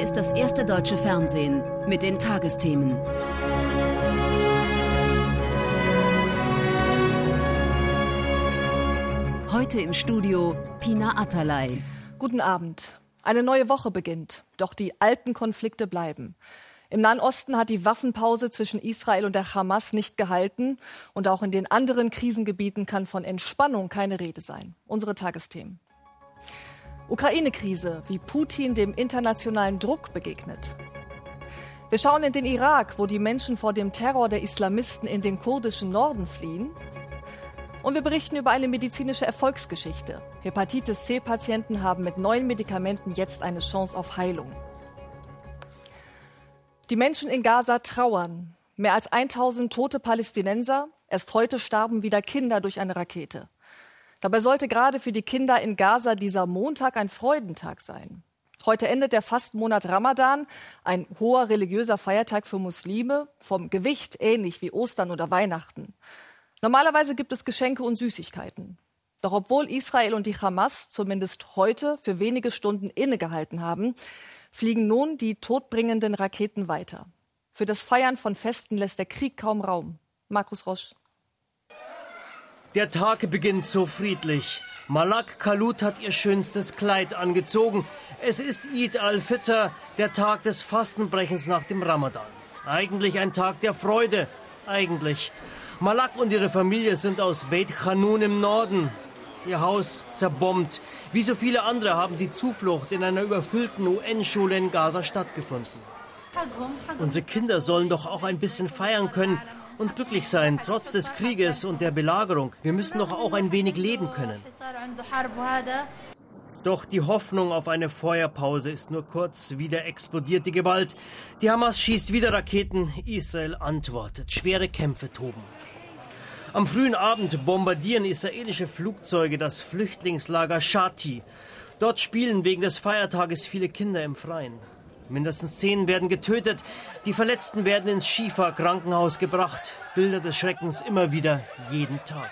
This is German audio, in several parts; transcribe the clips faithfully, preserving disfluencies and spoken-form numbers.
Hier ist das erste deutsche Fernsehen mit den Tagesthemen. Heute im Studio Pina Atalay. Guten Abend. Eine neue Woche beginnt, doch die alten Konflikte bleiben. Im Nahen Osten hat die Waffenpause zwischen Israel und der Hamas nicht gehalten. Und auch in den anderen Krisengebieten kann von Entspannung keine Rede sein. Unsere Tagesthemen. Ukraine-Krise, wie Putin dem internationalen Druck begegnet. Wir schauen in den Irak, wo die Menschen vor dem Terror der Islamisten in den kurdischen Norden fliehen. Und wir berichten über eine medizinische Erfolgsgeschichte. Hepatitis-C-Patienten haben mit neuen Medikamenten jetzt eine Chance auf Heilung. Die Menschen in Gaza trauern. Mehr als tausend tote Palästinenser. Erst heute starben wieder Kinder durch eine Rakete. Dabei sollte gerade für die Kinder in Gaza dieser Montag ein Freudentag sein. Heute endet der Fastenmonat Ramadan, ein hoher religiöser Feiertag für Muslime, vom Gewicht ähnlich wie Ostern oder Weihnachten. Normalerweise gibt es Geschenke und Süßigkeiten. Doch obwohl Israel und die Hamas zumindest heute für wenige Stunden innegehalten haben, fliegen nun die todbringenden Raketen weiter. Für das Feiern von Festen lässt der Krieg kaum Raum. Markus Rosch. Der Tag beginnt so friedlich. Malak Kalut hat ihr schönstes Kleid angezogen. Es ist Eid al-Fitr, der Tag des Fastenbrechens nach dem Ramadan. Eigentlich ein Tag der Freude. Eigentlich. Malak und ihre Familie sind aus Beit Hanun im Norden. Ihr Haus zerbombt. Wie so viele andere haben sie Zuflucht in einer überfüllten U N-Schule in Gaza stattgefunden. Unsere Kinder sollen doch auch ein bisschen feiern können und glücklich sein, trotz des Krieges und der Belagerung. Wir müssen doch auch ein wenig leben können. Doch die Hoffnung auf eine Feuerpause ist nur kurz. Wieder explodiert die Gewalt. Die Hamas schießt wieder Raketen. Israel antwortet. Schwere Kämpfe toben. Am frühen Abend bombardieren israelische Flugzeuge das Flüchtlingslager Shati. Dort spielen wegen des Feiertages viele Kinder im Freien. Mindestens zehn werden getötet. Die Verletzten werden ins Shifa-Krankenhaus gebracht. Bilder des Schreckens immer wieder, jeden Tag.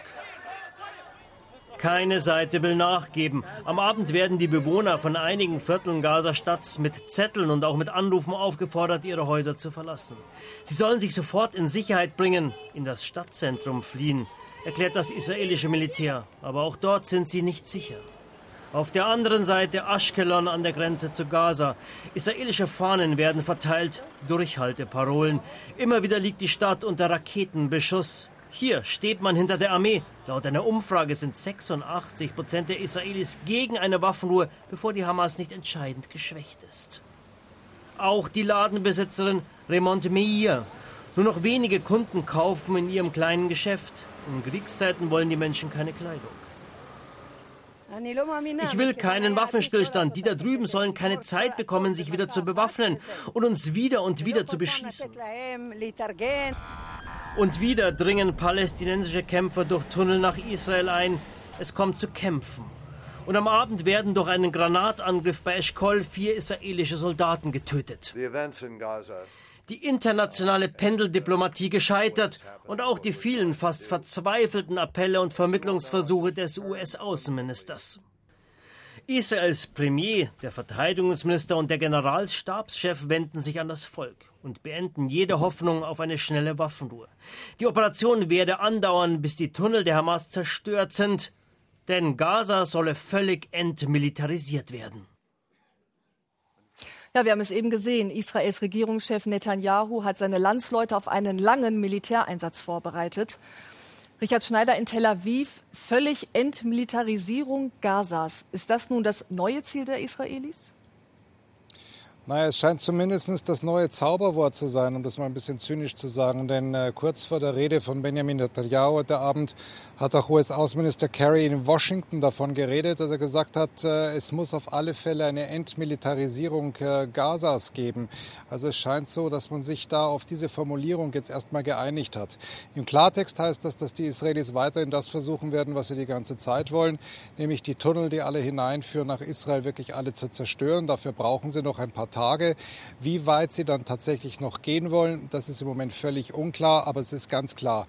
Keine Seite will nachgeben. Am Abend werden die Bewohner von einigen Vierteln Gaza-Stadts mit Zetteln und auch mit Anrufen aufgefordert, ihre Häuser zu verlassen. Sie sollen sich sofort in Sicherheit bringen, in das Stadtzentrum fliehen, erklärt das israelische Militär. Aber auch dort sind sie nicht sicher. Auf der anderen Seite Ashkelon an der Grenze zu Gaza. Israelische Fahnen werden verteilt, Durchhalteparolen. Immer wieder liegt die Stadt unter Raketenbeschuss. Hier steht man hinter der Armee. Laut einer Umfrage sind sechsundachtzig Prozent der Israelis gegen eine Waffenruhe, bevor die Hamas nicht entscheidend geschwächt ist. Auch die Ladenbesitzerin Remont Meir. Nur noch wenige Kunden kaufen in ihrem kleinen Geschäft. In Kriegszeiten wollen die Menschen keine Kleidung. Ich will keinen Waffenstillstand. Die da drüben sollen keine Zeit bekommen, sich wieder zu bewaffnen und uns wieder und wieder zu beschießen. Und wieder dringen palästinensische Kämpfer durch Tunnel nach Israel ein. Es kommt zu Kämpfen. Und am Abend werden durch einen Granatangriff bei Eschkol vier israelische Soldaten getötet. Die internationale Pendeldiplomatie gescheitert und auch die vielen fast verzweifelten Appelle und Vermittlungsversuche des U S-Außenministers. Israels Premier, der Verteidigungsminister und der Generalstabschef wenden sich an das Volk und beenden jede Hoffnung auf eine schnelle Waffenruhe. Die Operation werde andauern, bis die Tunnel der Hamas zerstört sind, denn Gaza solle völlig entmilitarisiert werden. Ja, wir haben es eben gesehen. Israels Regierungschef Netanyahu hat seine Landsleute auf einen langen Militäreinsatz vorbereitet. Richard Schneider in Tel Aviv, völlig Entmilitarisierung Gazas. Ist das nun das neue Ziel der Israelis? Naja, es scheint zumindest das neue Zauberwort zu sein, um das mal ein bisschen zynisch zu sagen. Denn äh, kurz vor der Rede von Benjamin Netanyahu heute Abend hat auch U S-Außenminister Kerry in Washington davon geredet, dass er gesagt hat, äh, es muss auf alle Fälle eine Entmilitarisierung äh, Gazas geben. Also es scheint so, dass man sich da auf diese Formulierung jetzt erstmal geeinigt hat. Im Klartext heißt das, dass die Israelis weiterhin das versuchen werden, was sie die ganze Zeit wollen, nämlich die Tunnel, die alle hineinführen nach Israel, wirklich alle zu zerstören. Dafür brauchen sie noch ein paar Tage. Wie weit sie dann tatsächlich noch gehen wollen, das ist im Moment völlig unklar, aber es ist ganz klar,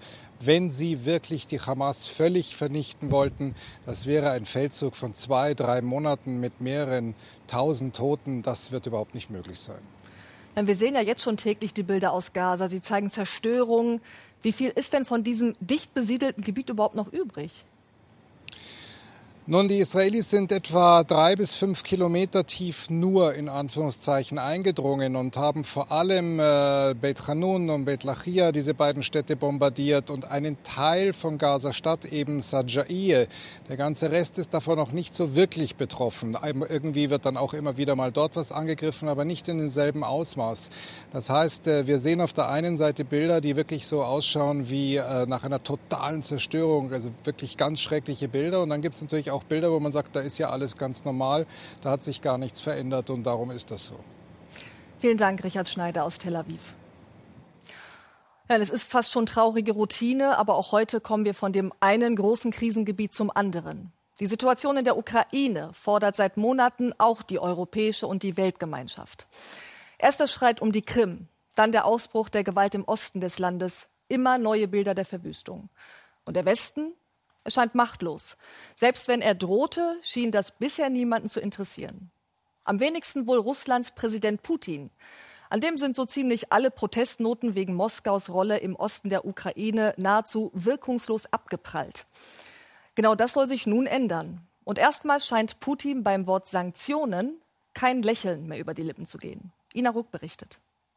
wenn sie wirklich die Hamas völlig vernichten wollten. Das wäre ein Feldzug von zwei, drei Monaten mit mehreren tausend Toten. Das wird überhaupt nicht möglich sein. Wir sehen ja jetzt schon täglich die Bilder aus Gaza. Sie zeigen Zerstörung. Wie viel ist denn von diesem dicht besiedelten Gebiet überhaupt noch übrig? Nun, die Israelis sind etwa drei bis fünf Kilometer tief nur in Anführungszeichen eingedrungen und haben vor allem äh, Beit Hanun und Beit Lachia, diese beiden Städte, bombardiert und einen Teil von Gaza-Stadt, eben Sajaieh. Der ganze Rest ist davon noch nicht so wirklich betroffen. Irgendwie wird dann auch immer wieder mal dort was angegriffen, aber nicht in demselben Ausmaß. Das heißt, äh, wir sehen auf der einen Seite Bilder, die wirklich so ausschauen wie äh, nach einer totalen Zerstörung, also wirklich ganz schreckliche Bilder. Und dann gibt es natürlich auch Bilder, wo man sagt, da ist ja alles ganz normal, da hat sich gar nichts verändert und darum ist das so. Vielen Dank, Richard Schneider aus Tel Aviv. Ja, es ist fast schon traurige Routine, aber auch heute kommen wir von dem einen großen Krisengebiet zum anderen. Die Situation in der Ukraine fordert seit Monaten auch die europäische und die Weltgemeinschaft. Erst der Streit um die Krim, dann der Ausbruch der Gewalt im Osten des Landes, immer neue Bilder der Verwüstung. Und der Westen? Er scheint machtlos. Selbst wenn er drohte, schien das bisher niemanden zu interessieren. Am wenigsten wohl Russlands Präsident Putin. An dem sind so ziemlich alle Protestnoten wegen Moskaus Rolle im Osten der Ukraine nahezu wirkungslos abgeprallt. Genau das soll sich nun ändern. Und erstmals scheint Putin beim Wort Sanktionen kein Lächeln mehr über die Lippen zu gehen. Ina Ruck berichtet.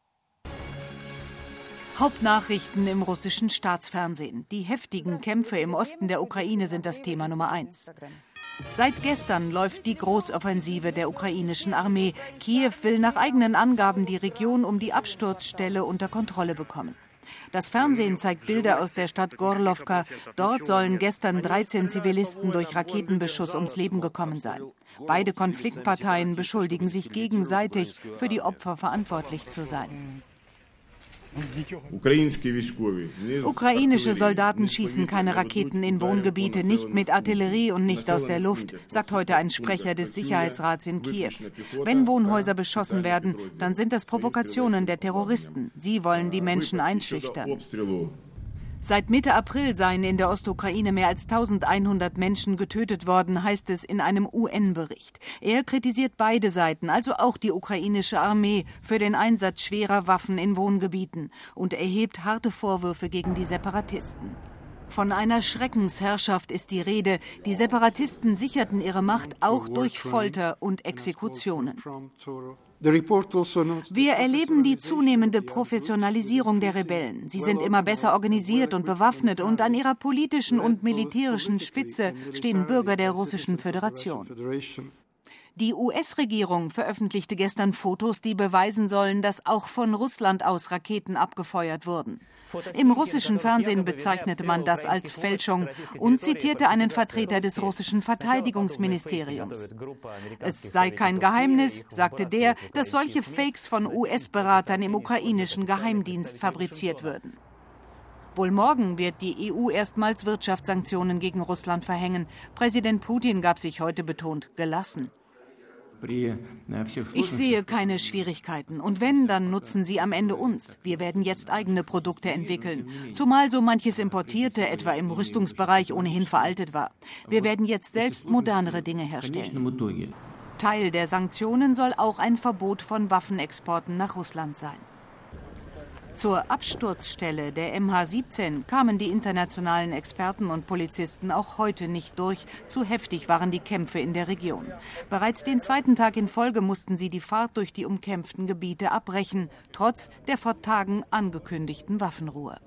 Hauptnachrichten im russischen Staatsfernsehen. Die heftigen Kämpfe im Osten der Ukraine sind das Thema Nummer eins. Seit gestern läuft die Großoffensive der ukrainischen Armee. Kiew will nach eigenen Angaben die Region um die Absturzstelle unter Kontrolle bekommen. Das Fernsehen zeigt Bilder aus der Stadt Gorlowka. Dort sollen gestern dreizehn Zivilisten durch Raketenbeschuss ums Leben gekommen sein. Beide Konfliktparteien beschuldigen sich gegenseitig, für die Opfer verantwortlich zu sein. Ukrainische Soldaten schießen keine Raketen in Wohngebiete, nicht mit Artillerie und nicht aus der Luft, sagt heute ein Sprecher des Sicherheitsrats in Kiew. Wenn Wohnhäuser beschossen werden, dann sind das Provokationen der Terroristen. Sie wollen die Menschen einschüchtern. Seit Mitte April seien in der Ostukraine mehr als eintausendeinhundert Menschen getötet worden, heißt es in einem U N-Bericht. Er kritisiert beide Seiten, also auch die ukrainische Armee, für den Einsatz schwerer Waffen in Wohngebieten und erhebt harte Vorwürfe gegen die Separatisten. Von einer Schreckensherrschaft ist die Rede. Die Separatisten sicherten ihre Macht auch durch Folter und Exekutionen. Wir erleben die zunehmende Professionalisierung der Rebellen. Sie sind immer besser organisiert und bewaffnet und an ihrer politischen und militärischen Spitze stehen Bürger der Russischen Föderation. Die U S-Regierung veröffentlichte gestern Fotos, die beweisen sollen, dass auch von Russland aus Raketen abgefeuert wurden. Im russischen Fernsehen bezeichnete man das als Fälschung und zitierte einen Vertreter des russischen Verteidigungsministeriums. Es sei kein Geheimnis, sagte der, dass solche Fakes von U S-Beratern im ukrainischen Geheimdienst fabriziert würden. Wohl morgen wird die E U erstmals Wirtschaftssanktionen gegen Russland verhängen. Präsident Putin gab sich heute betont gelassen. Ich sehe keine Schwierigkeiten. Und wenn, dann nutzen sie am Ende uns. Wir werden jetzt eigene Produkte entwickeln. Zumal so manches Importierte, etwa im Rüstungsbereich, ohnehin veraltet war. Wir werden jetzt selbst modernere Dinge herstellen. Teil der Sanktionen soll auch ein Verbot von Waffenexporten nach Russland sein. Zur Absturzstelle der M H siebzehn kamen die internationalen Experten und Polizisten auch heute nicht durch. Zu heftig waren die Kämpfe in der Region. Bereits den zweiten Tag in Folge mussten sie die Fahrt durch die umkämpften Gebiete abbrechen, trotz der vor Tagen angekündigten Waffenruhe.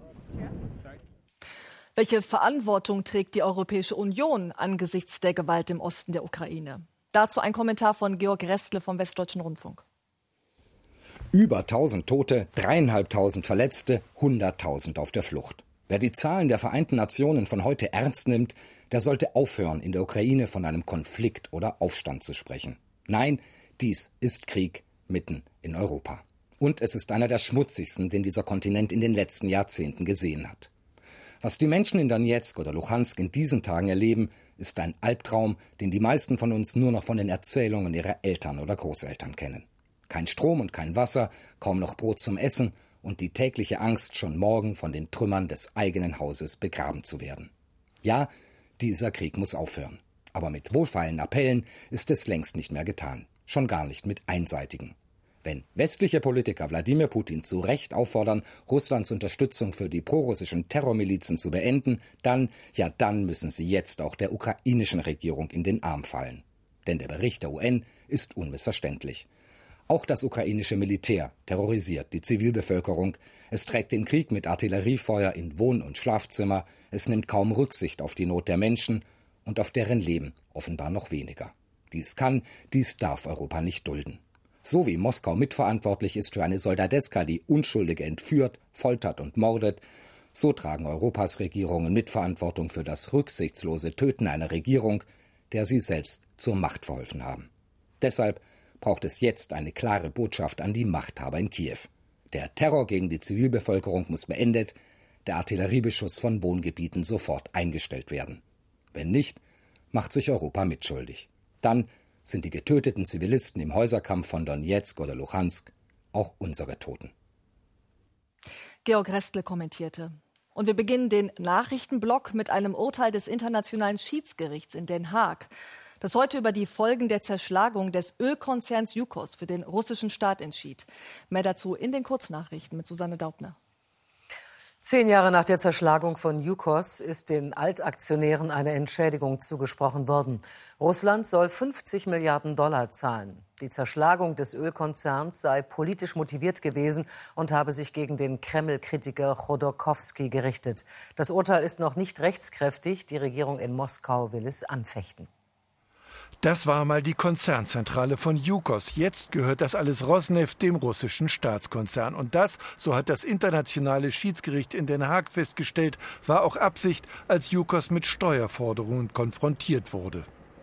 Welche Verantwortung trägt die Europäische Union angesichts der Gewalt im Osten der Ukraine? Dazu ein Kommentar von Georg Restle vom Westdeutschen Rundfunk. Über tausend Tote, dreieinhalbtausend Verletzte, hunderttausend auf der Flucht. Wer die Zahlen der Vereinten Nationen von heute ernst nimmt, der sollte aufhören, in der Ukraine von einem Konflikt oder Aufstand zu sprechen. Nein, dies ist Krieg mitten in Europa. Und es ist einer der schmutzigsten, den dieser Kontinent in den letzten Jahrzehnten gesehen hat. Was die Menschen in Donezk oder Luhansk in diesen Tagen erleben, ist ein Albtraum, den die meisten von uns nur noch von den Erzählungen ihrer Eltern oder Großeltern kennen. Kein Strom und kein Wasser, kaum noch Brot zum Essen und die tägliche Angst, schon morgen von den Trümmern des eigenen Hauses begraben zu werden. Ja, dieser Krieg muss aufhören. Aber mit wohlfeilen Appellen ist es längst nicht mehr getan. Schon gar nicht mit einseitigen. Wenn westliche Politiker Wladimir Putin zu Recht auffordern, Russlands Unterstützung für die prorussischen Terrormilizen zu beenden, dann, ja dann müssen sie jetzt auch der ukrainischen Regierung in den Arm fallen. Denn der Bericht der U N ist unmissverständlich. Auch das ukrainische Militär terrorisiert die Zivilbevölkerung. Es trägt den Krieg mit Artilleriefeuer in Wohn- und Schlafzimmer. Es nimmt kaum Rücksicht auf die Not der Menschen und auf deren Leben offenbar noch weniger. Dies kann, dies darf Europa nicht dulden. So wie Moskau mitverantwortlich ist für eine Soldadeska, die Unschuldige entführt, foltert und mordet, so tragen Europas Regierungen Mitverantwortung für das rücksichtslose Töten einer Regierung, der sie selbst zur Macht verholfen haben. Deshalb braucht es jetzt eine klare Botschaft an die Machthaber in Kiew. Der Terror gegen die Zivilbevölkerung muss beendet, der Artilleriebeschuss von Wohngebieten sofort eingestellt werden. Wenn nicht, macht sich Europa mitschuldig. Dann sind die getöteten Zivilisten im Häuserkampf von Donezk oder Luhansk auch unsere Toten. Georg Restle kommentierte. Und wir beginnen den Nachrichtenblock mit einem Urteil des Internationalen Schiedsgerichts in Den Haag, das heute über die Folgen der Zerschlagung des Ölkonzerns Yukos für den russischen Staat entschied. Mehr dazu in den Kurznachrichten mit Susanne Daubner. Zehn Jahre nach der Zerschlagung von Yukos ist den Altaktionären eine Entschädigung zugesprochen worden. Russland soll fünfzig Milliarden Dollar zahlen. Die Zerschlagung des Ölkonzerns sei politisch motiviert gewesen und habe sich gegen den Kreml-Kritiker Chodorkowski gerichtet. Das Urteil ist noch nicht rechtskräftig. Die Regierung in Moskau will es anfechten. Das war mal die Konzernzentrale von Yukos. Jetzt gehört das alles Rosneft, dem russischen Staatskonzern. Und das, so hat das internationale Schiedsgericht in Den Haag festgestellt, war auch Absicht, als Yukos mit Steuerforderungen konfrontiert wurde.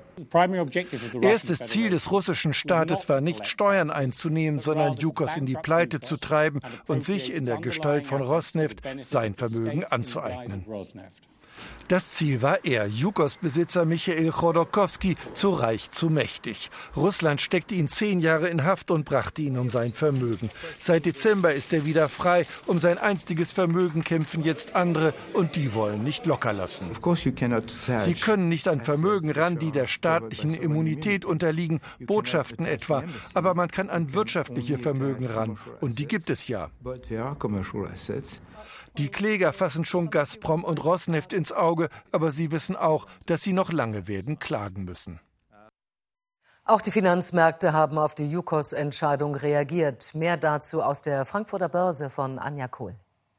Erstes Ziel des russischen Staates war nicht, Steuern einzunehmen, sondern Yukos in die Pleite zu treiben und sich in der Gestalt von Rosneft sein Vermögen anzueignen. Das Ziel war er, Yukos-Besitzer Michail Chodorkowski, zu reich, zu mächtig. Russland steckte ihn zehn Jahre in Haft und brachte ihn um sein Vermögen. Seit Dezember ist er wieder frei. Um sein einstiges Vermögen kämpfen jetzt andere und die wollen nicht locker lassen. Sie können nicht an Vermögen ran, die der staatlichen Immunität unterliegen, Botschaften etwa. Aber man kann an wirtschaftliche Vermögen ran. Und die gibt es ja. Die Kläger fassen schon Gazprom und Rosneft ins Auge, aber sie wissen auch, dass sie noch lange werden klagen müssen. Auch die Finanzmärkte haben auf die Yukos-Entscheidung reagiert. Mehr dazu aus der Frankfurter Börse von Anja Kohl.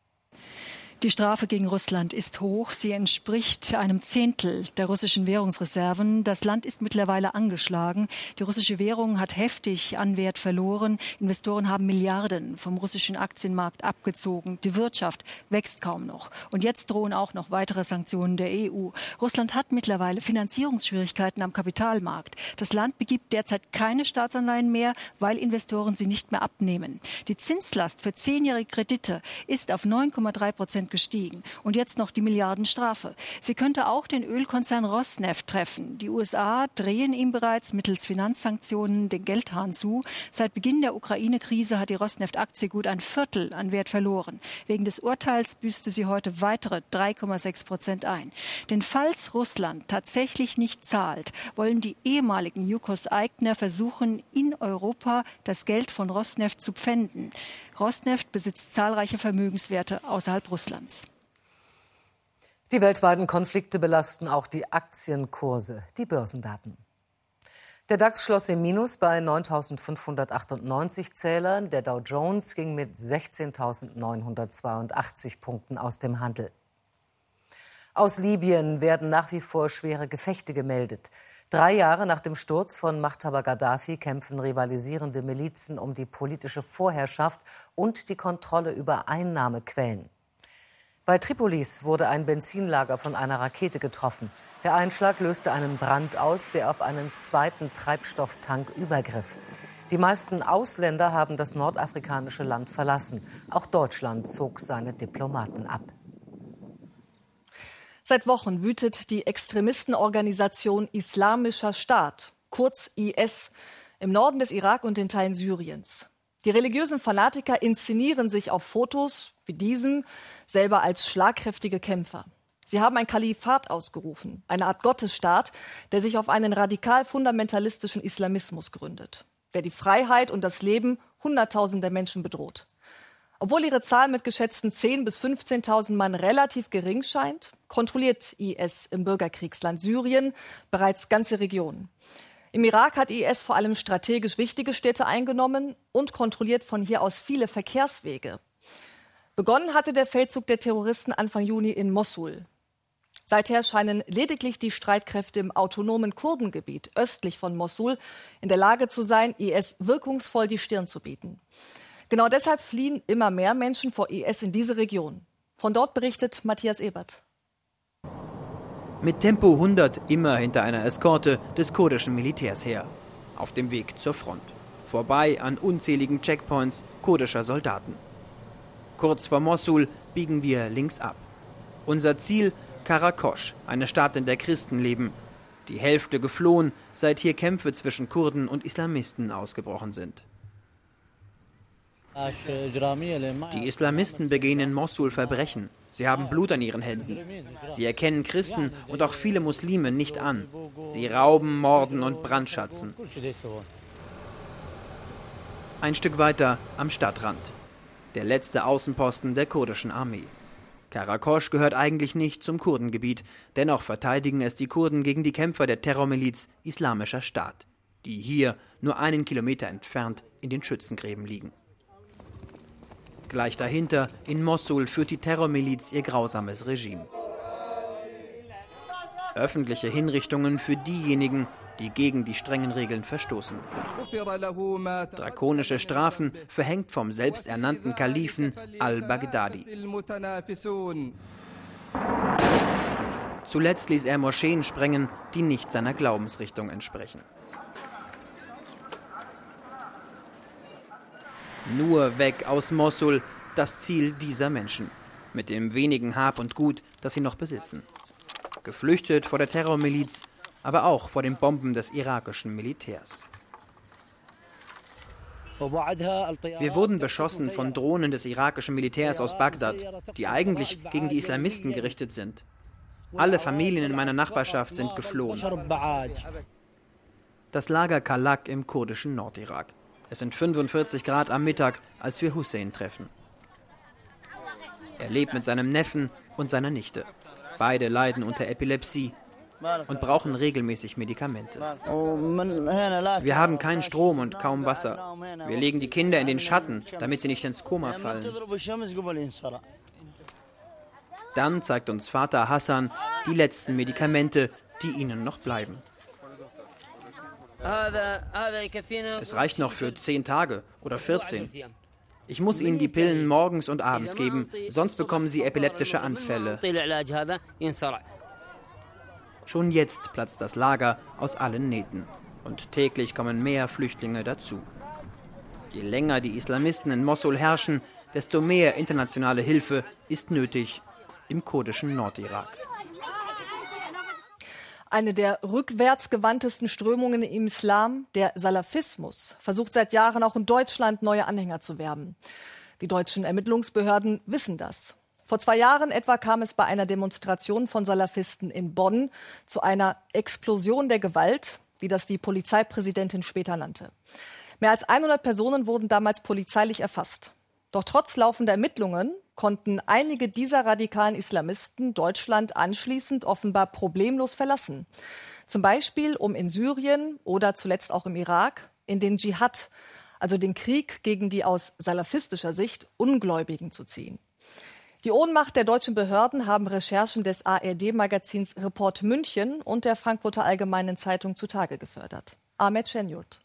Die Strafe gegen Russland ist hoch. Sie entspricht einem Zehntel der russischen Währungsreserven. Das Land ist mittlerweile angeschlagen. Die russische Währung hat heftig an Wert verloren. Investoren haben Milliarden vom russischen Aktienmarkt abgezogen. Die Wirtschaft wächst kaum noch. Und jetzt drohen auch noch weitere Sanktionen der E U. Russland hat mittlerweile Finanzierungsschwierigkeiten am Kapitalmarkt. Das Land begibt derzeit keine Staatsanleihen mehr, weil Investoren sie nicht mehr abnehmen. Die Zinslast für zehnjährige Kredite ist auf neun Komma drei Prozent gestiegen. Und jetzt noch die Milliardenstrafe. Sie könnte auch den Ölkonzern Rosneft treffen. Die U S A drehen ihm bereits mittels Finanzsanktionen den Geldhahn zu. Seit Beginn der Ukraine-Krise hat die Rosneft-Aktie gut ein Viertel an Wert verloren. Wegen des Urteils büßte sie heute weitere drei Komma sechs Prozent ein. Denn falls Russland tatsächlich nicht zahlt, wollen die ehemaligen Yukos-Eigner versuchen, in Europa das Geld von Rosneft zu pfänden. Rosneft besitzt zahlreiche Vermögenswerte außerhalb Russlands. Die weltweiten Konflikte belasten auch die Aktienkurse. Die Börsendaten. Der DAX schloss im Minus bei neuntausendfünfhundertachtundneunzig Zählern. Der Dow Jones ging mit sechzehntausendneunhundertzweiundachtzig Punkten aus dem Handel. Aus Libyen werden nach wie vor schwere Gefechte gemeldet. Drei Jahre nach dem Sturz von Machthaber Gaddafi kämpfen rivalisierende Milizen um die politische Vorherrschaft und die Kontrolle über Einnahmequellen. Bei Tripolis wurde ein Benzinlager von einer Rakete getroffen. Der Einschlag löste einen Brand aus, der auf einen zweiten Treibstofftank übergriff. Die meisten Ausländer haben das nordafrikanische Land verlassen. Auch Deutschland zog seine Diplomaten ab. Seit Wochen wütet die Extremistenorganisation Islamischer Staat, kurz I S, im Norden des Irak und in Teilen Syriens. Die religiösen Fanatiker inszenieren sich auf Fotos wie diesem selber als schlagkräftige Kämpfer. Sie haben ein Kalifat ausgerufen, eine Art Gottesstaat, der sich auf einen radikal-fundamentalistischen Islamismus gründet, der die Freiheit und das Leben Hunderttausender Menschen bedroht. Obwohl ihre Zahl mit geschätzten zehntausend bis fünfzehntausend Mann relativ gering scheint, kontrolliert I S im Bürgerkriegsland Syrien bereits ganze Regionen. Im Irak hat I S vor allem strategisch wichtige Städte eingenommen und kontrolliert von hier aus viele Verkehrswege. Begonnen hatte der Feldzug der Terroristen Anfang Juni in Mossul. Seither scheinen lediglich die Streitkräfte im autonomen Kurdengebiet östlich von Mossul in der Lage zu sein, I S wirkungsvoll die Stirn zu bieten. Genau deshalb fliehen immer mehr Menschen vor I S in diese Region. Von dort berichtet Matthias Ebert. Mit Tempo hundert immer hinter einer Eskorte des kurdischen Militärs her. Auf dem Weg zur Front. Vorbei an unzähligen Checkpoints kurdischer Soldaten. Kurz vor Mossul biegen wir links ab. Unser Ziel Karakosch, eine Stadt, in der Christen leben. Die Hälfte geflohen, seit hier Kämpfe zwischen Kurden und Islamisten ausgebrochen sind. Die Islamisten begehen in Mossul Verbrechen. Sie haben Blut an ihren Händen. Sie erkennen Christen und auch viele Muslime nicht an. Sie rauben, morden und brandschatzen. Ein Stück weiter am Stadtrand. Der letzte Außenposten der kurdischen Armee. Karakosch gehört eigentlich nicht zum Kurdengebiet. Dennoch verteidigen es die Kurden gegen die Kämpfer der Terrormiliz Islamischer Staat, die hier nur einen Kilometer entfernt in den Schützengräben liegen. Gleich dahinter, in Mossul, führt die Terrormiliz ihr grausames Regime. Öffentliche Hinrichtungen für diejenigen, die gegen die strengen Regeln verstoßen. Drakonische Strafen verhängt vom selbsternannten Kalifen al-Baghdadi. Zuletzt ließ er Moscheen sprengen, die nicht seiner Glaubensrichtung entsprechen. Nur weg aus Mossul, das Ziel dieser Menschen. Mit dem wenigen Hab und Gut, das sie noch besitzen. Geflüchtet vor der Terrormiliz, aber auch vor den Bomben des irakischen Militärs. Wir wurden beschossen von Drohnen des irakischen Militärs aus Bagdad, die eigentlich gegen die Islamisten gerichtet sind. Alle Familien in meiner Nachbarschaft sind geflohen. Das Lager Kalak im kurdischen Nordirak. Es sind fünfundvierzig Grad am Mittag, als wir Hussein treffen. Er lebt mit seinem Neffen und seiner Nichte. Beide leiden unter Epilepsie und brauchen regelmäßig Medikamente. Wir haben keinen Strom und kaum Wasser. Wir legen die Kinder in den Schatten, damit sie nicht ins Koma fallen. Dann zeigt uns Vater Hassan die letzten Medikamente, die ihnen noch bleiben. Es reicht noch für zehn Tage oder vierzehn. Ich muss ihnen die Pillen morgens und abends geben, sonst bekommen sie epileptische Anfälle. Schon jetzt platzt das Lager aus allen Nähten. Und täglich kommen mehr Flüchtlinge dazu. Je länger die Islamisten in Mossul herrschen, desto mehr internationale Hilfe ist nötig im kurdischen Nordirak. Eine der rückwärtsgewandtesten Strömungen im Islam, der Salafismus, versucht seit Jahren auch in Deutschland neue Anhänger zu werben. Die deutschen Ermittlungsbehörden wissen das. Vor zwei Jahren etwa kam es bei einer Demonstration von Salafisten in Bonn zu einer Explosion der Gewalt, wie das die Polizeipräsidentin später nannte. Mehr als hundert Personen wurden damals polizeilich erfasst. Doch trotz laufender Ermittlungen konnten einige dieser radikalen Islamisten Deutschland anschließend offenbar problemlos verlassen. Zum Beispiel, um in Syrien oder zuletzt auch im Irak in den Dschihad, also den Krieg gegen die aus salafistischer Sicht Ungläubigen zu ziehen. Die Ohnmacht der deutschen Behörden haben Recherchen des A R D-Magazins Report München und der Frankfurter Allgemeinen Zeitung zutage gefördert. Ahmed Şenyurt.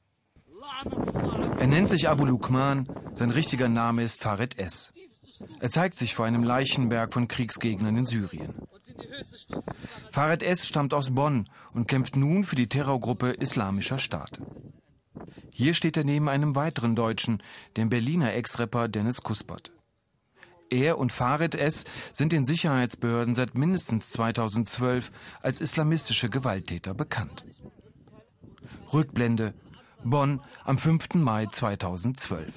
Er nennt sich Abu Lukman, sein richtiger Name ist Farid S. Er zeigt sich vor einem Leichenberg von Kriegsgegnern in Syrien. Farid S. stammt aus Bonn und kämpft nun für die Terrorgruppe Islamischer Staat. Hier steht er neben einem weiteren Deutschen, dem Berliner Ex-Rapper Dennis Kuspert. Er und Farid S. sind den Sicherheitsbehörden seit mindestens zweitausendzwölf als islamistische Gewalttäter bekannt. Rückblende: Bonn am fünften Mai zweitausendzwölf.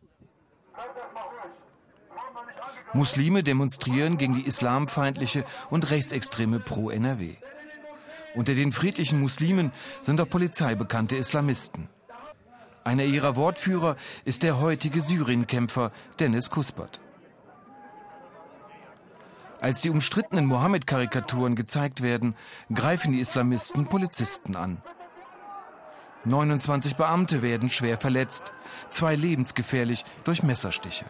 Muslime demonstrieren gegen die islamfeindliche und rechtsextreme Pro-N R W. Unter den friedlichen Muslimen sind auch polizeibekannte Islamisten. Einer ihrer Wortführer ist der heutige Syrienkämpfer Deniz Kuspert. Als die umstrittenen Mohammed-Karikaturen gezeigt werden, greifen die Islamisten Polizisten an. neunundzwanzig Beamte werden schwer verletzt, zwei lebensgefährlich durch Messerstiche.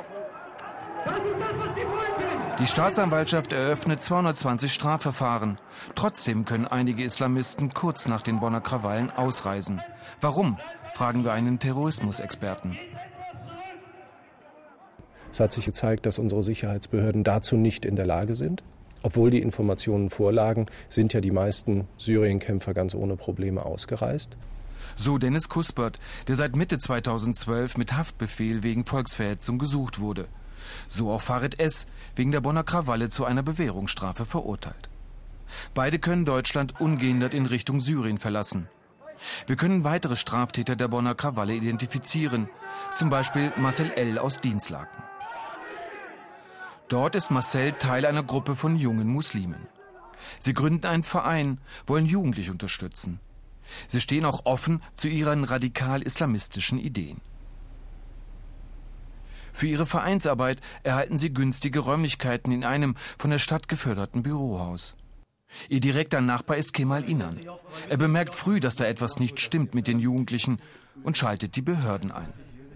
Die Staatsanwaltschaft eröffnet zweihundertzwanzig Strafverfahren. Trotzdem können einige Islamisten kurz nach den Bonner Krawallen ausreisen. Warum, fragen wir einen Terrorismusexperten. Es hat sich gezeigt, dass unsere Sicherheitsbehörden dazu nicht in der Lage sind. Obwohl die Informationen vorlagen, sind ja die meisten Syrienkämpfer ganz ohne Probleme ausgereist. So Deniz Kuspert, der seit Mitte zweitausendzwölf mit Haftbefehl wegen Volksverhetzung gesucht wurde. So auch Farid S., wegen der Bonner Krawalle zu einer Bewährungsstrafe verurteilt. Beide können Deutschland ungehindert in Richtung Syrien verlassen. Wir können weitere Straftäter der Bonner Krawalle identifizieren, zum Beispiel Marcel L. aus Dinslaken. Dort ist Marcel Teil einer Gruppe von jungen Muslimen. Sie gründen einen Verein, wollen Jugendliche unterstützen. Sie stehen auch offen zu ihren radikal-islamistischen Ideen. Für ihre Vereinsarbeit erhalten sie günstige Räumlichkeiten in einem von der Stadt geförderten Bürohaus. Ihr direkter Nachbar ist Kemal Inan. Er bemerkt früh, dass da etwas nicht stimmt mit den Jugendlichen und schaltet die Behörden ein.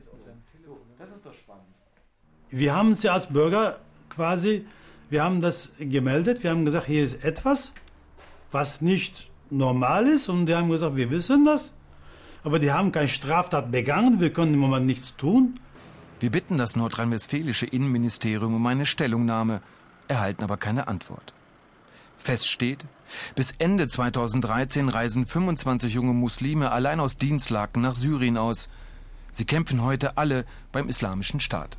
Wir haben sie als Bürger quasi, wir haben das gemeldet, wir haben gesagt, hier ist etwas, was nicht normal ist, und die haben gesagt, wir wissen das, aber die haben keine Straftat begangen, wir können im Moment nichts tun. Wir bitten das nordrhein-westfälische Innenministerium um eine Stellungnahme, erhalten aber keine Antwort. Fest steht, bis Ende zweitausenddreizehn reisen fünfundzwanzig junge Muslime allein aus Dinslaken nach Syrien aus. Sie kämpfen heute alle beim Islamischen Staat.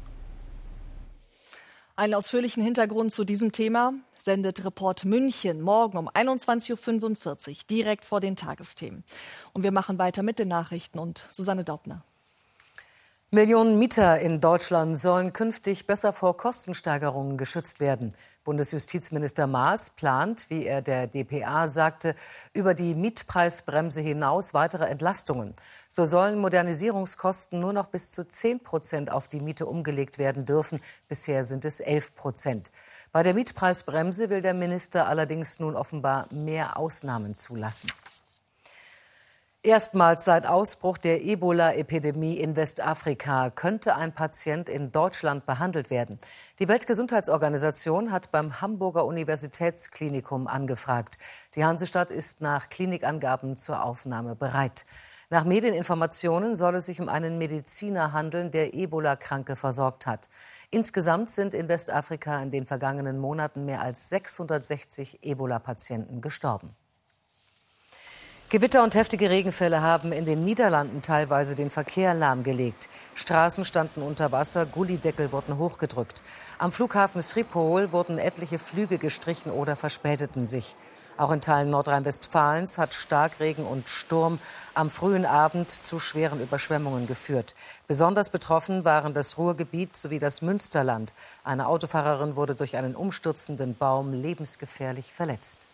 Einen ausführlichen Hintergrund zu diesem Thema sendet Report München morgen um einundzwanzig Uhr fünfundvierzig, direkt vor den Tagesthemen. Und wir machen weiter mit den Nachrichten und Susanne Daubner. Millionen Mieter in Deutschland sollen künftig besser vor Kostensteigerungen geschützt werden. Bundesjustizminister Maas plant, wie er der d p a sagte, über die Mietpreisbremse hinaus weitere Entlastungen. So sollen Modernisierungskosten nur noch bis zu zehn Prozent auf die Miete umgelegt werden dürfen. Bisher sind es elf Prozent. Bei der Mietpreisbremse will der Minister allerdings nun offenbar mehr Ausnahmen zulassen. Erstmals seit Ausbruch der Ebola-Epidemie in Westafrika könnte ein Patient in Deutschland behandelt werden. Die Weltgesundheitsorganisation hat beim Hamburger Universitätsklinikum angefragt. Die Hansestadt ist nach Klinikangaben zur Aufnahme bereit. Nach Medieninformationen soll es sich um einen Mediziner handeln, der Ebola-Kranke versorgt hat. Insgesamt sind in Westafrika in den vergangenen Monaten mehr als sechshundertsechzig Ebola-Patienten gestorben. Gewitter und heftige Regenfälle haben in den Niederlanden teilweise den Verkehr lahmgelegt. Straßen standen unter Wasser, Gullideckel wurden hochgedrückt. Am Flughafen Schiphol wurden etliche Flüge gestrichen oder verspäteten sich. Auch in Teilen Nordrhein-Westfalens hat Starkregen und Sturm am frühen Abend zu schweren Überschwemmungen geführt. Besonders betroffen waren das Ruhrgebiet sowie das Münsterland. Eine Autofahrerin wurde durch einen umstürzenden Baum lebensgefährlich verletzt.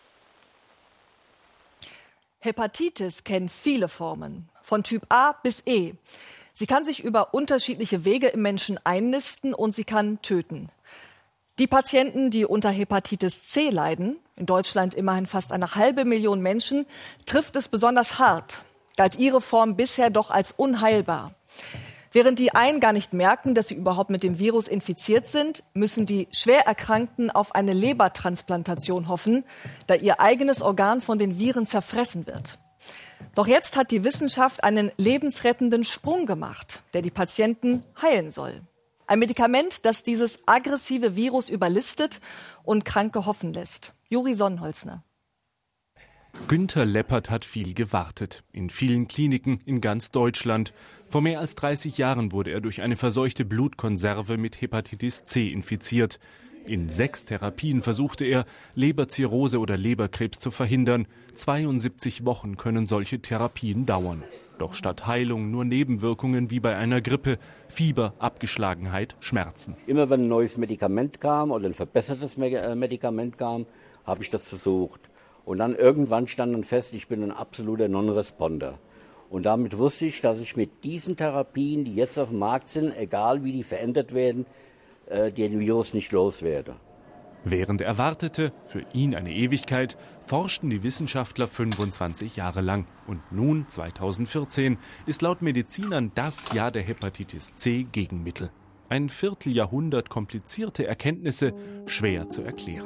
Hepatitis kennt viele Formen, von Typ A bis E. Sie kann sich über unterschiedliche Wege im Menschen einnisten und sie kann töten. Die Patienten, die unter Hepatitis C leiden, in Deutschland immerhin fast eine halbe Million Menschen, trifft es besonders hart, galt ihre Form bisher doch als unheilbar. Während die einen gar nicht merken, dass sie überhaupt mit dem Virus infiziert sind, müssen die Schwererkrankten auf eine Lebertransplantation hoffen, da ihr eigenes Organ von den Viren zerfressen wird. Doch jetzt hat die Wissenschaft einen lebensrettenden Sprung gemacht, der die Patienten heilen soll. Ein Medikament, das dieses aggressive Virus überlistet und Kranke hoffen lässt. Juri Sonnenholzner. Günter Leppert hat viel gewartet. In vielen Kliniken in ganz Deutschland. Vor mehr als dreißig Jahren wurde er durch eine verseuchte Blutkonserve mit Hepatitis C infiziert. In sechs Therapien versuchte er, Leberzirrhose oder Leberkrebs zu verhindern. zweiundsiebzig Wochen können solche Therapien dauern. Doch statt Heilung nur Nebenwirkungen wie bei einer Grippe, Fieber, Abgeschlagenheit, Schmerzen. Immer wenn ein neues Medikament kam oder ein verbessertes Medikament kam, habe ich das versucht. Und dann irgendwann stand dann fest, ich bin ein absoluter Non-Responder. Und damit wusste ich, dass ich mit diesen Therapien, die jetzt auf dem Markt sind, egal wie die verändert werden, den Virus nicht loswerde. Während er wartete, für ihn eine Ewigkeit, forschten die Wissenschaftler fünfundzwanzig Jahre lang. Und nun, zweitausendvierzehn, ist laut Medizinern das Jahr der Hepatitis C-Gegenmittel. Ein Vierteljahrhundert komplizierte Erkenntnisse, schwer zu erklären.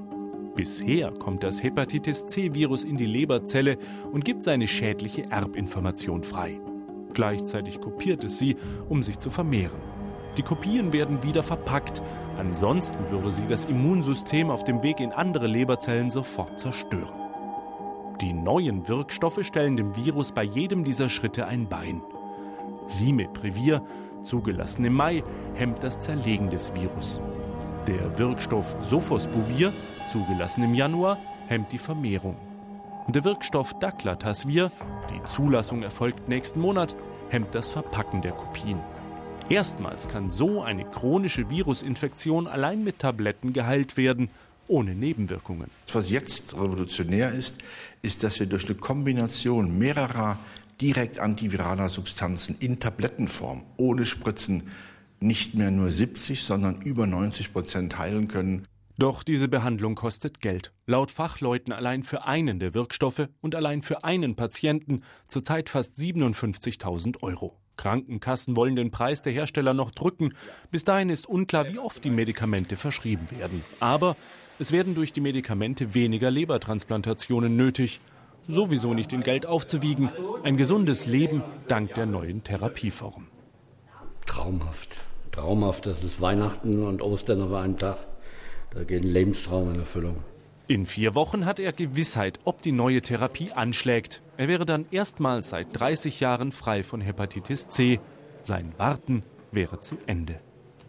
Bisher kommt das Hepatitis-C-Virus in die Leberzelle und gibt seine schädliche Erbinformation frei. Gleichzeitig kopiert es sie, um sich zu vermehren. Die Kopien werden wieder verpackt, ansonsten würde sie das Immunsystem auf dem Weg in andere Leberzellen sofort zerstören. Die neuen Wirkstoffe stellen dem Virus bei jedem dieser Schritte ein Bein. Simeprevir, zugelassen im Mai, hemmt das Zerlegen des Virus. Der Wirkstoff Sofosbuvir, zugelassen im Januar, hemmt die Vermehrung. Und der Wirkstoff Daclatasvir, die Zulassung erfolgt nächsten Monat, hemmt das Verpacken der Kopien. Erstmals kann so eine chronische Virusinfektion allein mit Tabletten geheilt werden, ohne Nebenwirkungen. Was jetzt revolutionär ist, ist, dass wir durch eine Kombination mehrerer direkt antiviraler Substanzen in Tablettenform, ohne Spritzen, nicht mehr nur siebzig, sondern über neunzig Prozent heilen können. Doch diese Behandlung kostet Geld. Laut Fachleuten allein für einen der Wirkstoffe und allein für einen Patienten zurzeit fast siebenundfünfzigtausend Euro. Krankenkassen wollen den Preis der Hersteller noch drücken. Bis dahin ist unklar, wie oft die Medikamente verschrieben werden. Aber es werden durch die Medikamente weniger Lebertransplantationen nötig. Sowieso nicht in Geld aufzuwiegen. Ein gesundes Leben dank der neuen Therapieform. Traumhaft. Traumhaft. Das ist Weihnachten und Ostern auf einen Tag. Da geht ein Lebenstraum in Erfüllung. In vier Wochen hat er Gewissheit, ob die neue Therapie anschlägt. Er wäre dann erstmals seit dreißig Jahren frei von Hepatitis C. Sein Warten wäre zu Ende.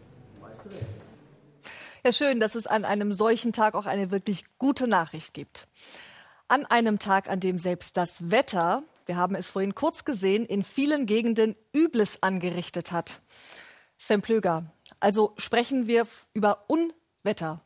Ja, schön, dass es an einem solchen Tag auch eine wirklich gute Nachricht gibt. An einem Tag, an dem selbst das Wetter, wir haben es vorhin kurz gesehen, in vielen Gegenden Übles angerichtet hat. Sven Plöger, also sprechen wir über Unwetter.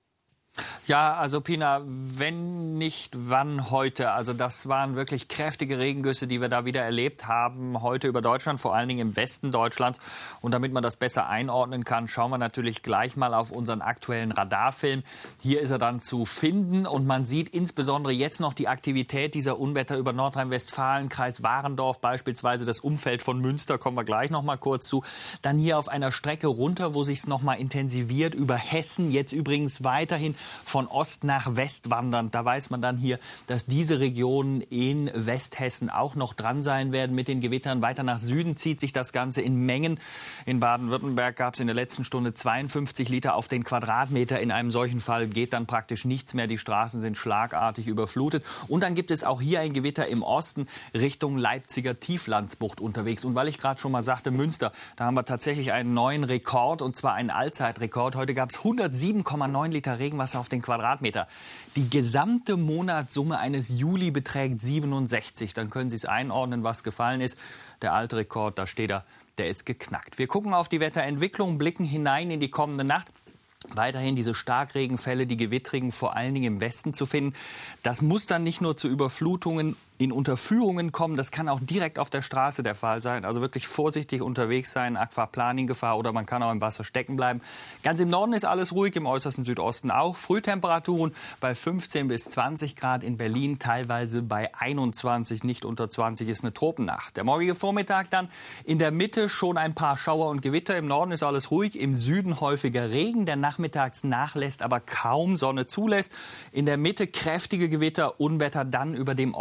Ja, also Pina, wenn nicht, wann heute? Also das waren wirklich kräftige Regengüsse, die wir da wieder erlebt haben, heute über Deutschland, vor allen Dingen im Westen Deutschlands. Und damit man das besser einordnen kann, schauen wir natürlich gleich mal auf unseren aktuellen Radarfilm. Hier ist er dann zu finden und man sieht insbesondere jetzt noch die Aktivität dieser Unwetter über Nordrhein-Westfalen, Kreis Warendorf beispielsweise, das Umfeld von Münster, kommen wir gleich noch mal kurz zu. Dann hier auf einer Strecke runter, wo sich es noch mal intensiviert, über Hessen, jetzt übrigens weiterhin von Ost nach West wandern. Da weiß man dann hier, dass diese Regionen in Westhessen auch noch dran sein werden mit den Gewittern. Weiter nach Süden zieht sich das Ganze in Mengen. In Baden-Württemberg gab es in der letzten Stunde zweiundfünfzig Liter auf den Quadratmeter. In einem solchen Fall geht dann praktisch nichts mehr. Die Straßen sind schlagartig überflutet. Und dann gibt es auch hier ein Gewitter im Osten Richtung Leipziger Tieflandsbucht unterwegs. Und weil ich gerade schon mal sagte, Münster, da haben wir tatsächlich einen neuen Rekord, und zwar einen Allzeitrekord. Heute gab es hundertsieben Komma neun Liter Regenwasser auf den Quadratmeter. Die gesamte Monatssumme eines Juli beträgt siebenundsechzig. Dann können Sie es einordnen, was gefallen ist. Der alte Rekord, da steht er, der ist geknackt. Wir gucken auf die Wetterentwicklung, blicken hinein in die kommende Nacht. Weiterhin diese Starkregenfälle, die gewittrigen, vor allen Dingen im Westen zu finden. Das muss dann nicht nur zu Überflutungen in Unterführungen kommen, das kann auch direkt auf der Straße der Fall sein. Also wirklich vorsichtig unterwegs sein, Aquaplaning-Gefahr, oder man kann auch im Wasser stecken bleiben. Ganz im Norden ist alles ruhig, im äußersten Südosten auch. Frühtemperaturen bei fünfzehn bis zwanzig Grad, in Berlin teilweise bei einundzwanzig, nicht unter zwanzig ist eine Tropennacht. Der morgige Vormittag dann in der Mitte schon ein paar Schauer und Gewitter. Im Norden ist alles ruhig, im Süden häufiger Regen, der nachmittags nachlässt, aber kaum Sonne zulässt. In der Mitte kräftige Gewitter, Unwetter dann über dem Osten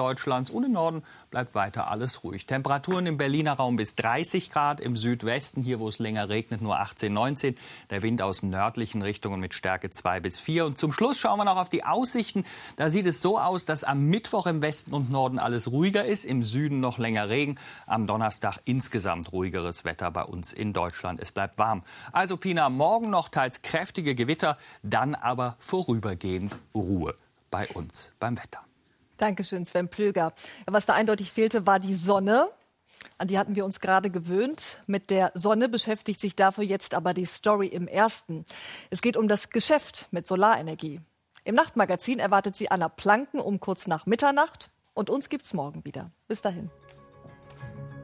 Deutschlands und im Norden bleibt weiter alles ruhig. Temperaturen im Berliner Raum bis dreißig Grad, im Südwesten, hier wo es länger regnet, nur achtzehn, neunzehn. Der Wind aus nördlichen Richtungen mit Stärke zwei bis vier. Und zum Schluss schauen wir noch auf die Aussichten. Da sieht es so aus, dass am Mittwoch im Westen und Norden alles ruhiger ist, im Süden noch länger Regen. Am Donnerstag insgesamt ruhigeres Wetter bei uns in Deutschland. Es bleibt warm. Also Pina, morgen noch teils kräftige Gewitter, dann aber vorübergehend Ruhe bei uns beim Wetter. Dankeschön, Sven Plöger. Was da eindeutig fehlte, war die Sonne. An die hatten wir uns gerade gewöhnt. Mit der Sonne beschäftigt sich dafür jetzt aber die Story im Ersten. Es geht um das Geschäft mit Solarenergie. Im Nachtmagazin erwartet sie Anna Planken um kurz nach Mitternacht. Und uns gibt's morgen wieder. Bis dahin.